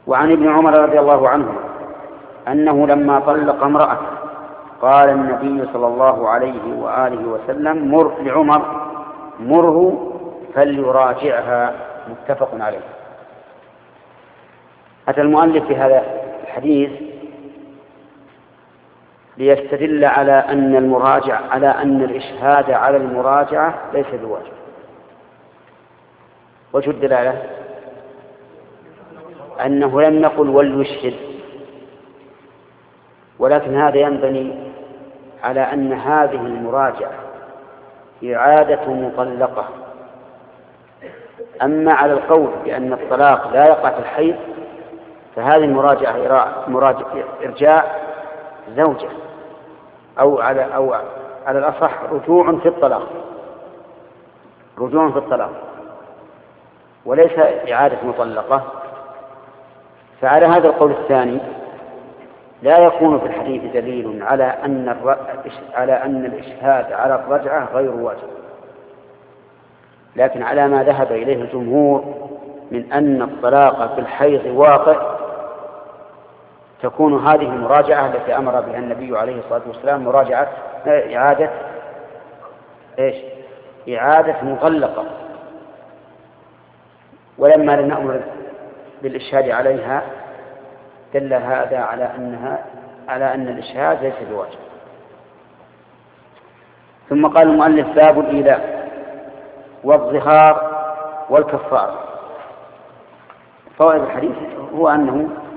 وعن ابن عمر رضي الله عنه أنه لما طلق امرأة قال النبي صلى الله عليه وآله وسلم مر لعمر مره فليراجعها، متفق عليه. أتى المؤلف في هذا الحديث ليستدل على أن الإشهاد على المراجعة ليس بواجب. وجه الدلالة أنه لم يقل وليشهد، ولكن هذا ينبني على أن هذه المراجعة إعادة مطلقة. أما على القول بأن الطلاق لا يقع في الحيض فهذه المراجعة إرجاع زوجة، أو على الأصح رجوع في الطلاق وليس إعادة مطلقة. فعلى هذا القول الثاني لا يكون في الحديث دليل على أن الإشهاد على الرجعة غير واجب، لكن على ما ذهب إليه الجمهور من أن الطلاق في الحيض واقع تكون هذه المراجعة التي أمر بها النبي عليه الصلاة والسلام إعادة مطلقة. ولما لم نأمر بالإشهاد عليها دل هذا على أن الإشهاد ليس بواجب. ثم قال المؤلف باب الإيلاء والظهار والكفار. فوائد الحديث هو أنه